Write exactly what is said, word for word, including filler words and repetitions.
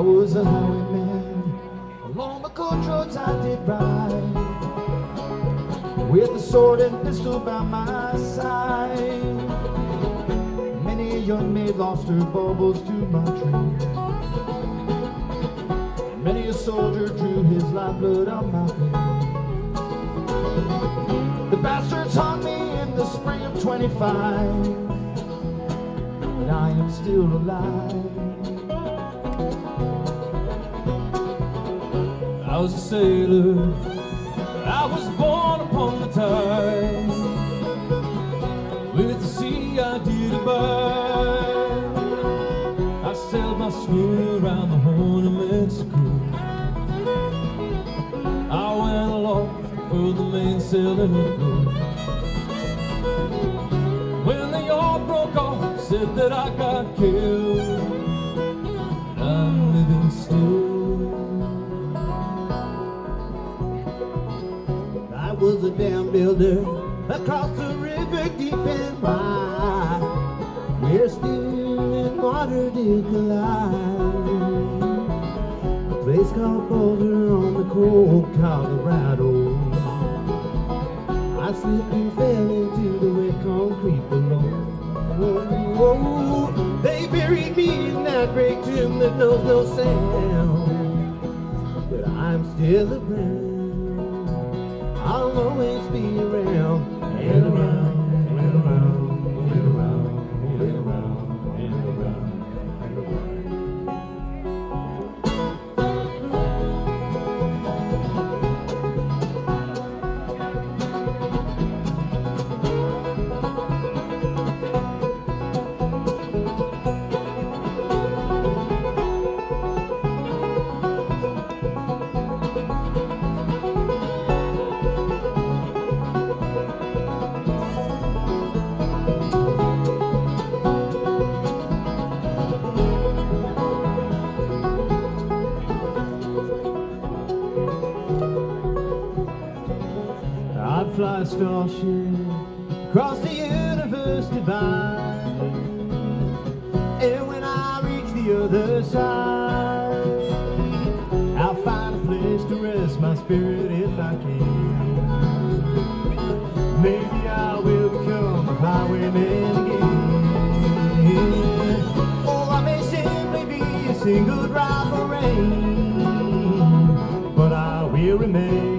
was a highwayman, along the coach roads I did ride, with a sword and pistol by my side. Many a young maid lost her baubles to my train, and many a soldier drew his lifeblood on my pain. The bastards hung me in the spring of twenty-five, but I am still alive. I was a sailor, I was born upon the tide. With the sea I did abide. I sailed my schooner around the Horn of Mexico. I went aloft for the mainsail and let go. When the yawl broke off, said that I got killed. I'm living still. I was a dam builder across the river deep and wide, where steam and water did collide. A place called Boulder on the cold Colorado. I slipped and fell into the wet concrete below. Oh, they buried me in that great tomb that knows no sound, but I'm still around. I'll always be around and around and around and around and around and around and I'd fly a starship across the universe divide, and when I reach the other side, I'll find a place to rest my spirit if I can. Maybe I will become a highwayman again, or I may simply be a single drop of rain, but I will remain.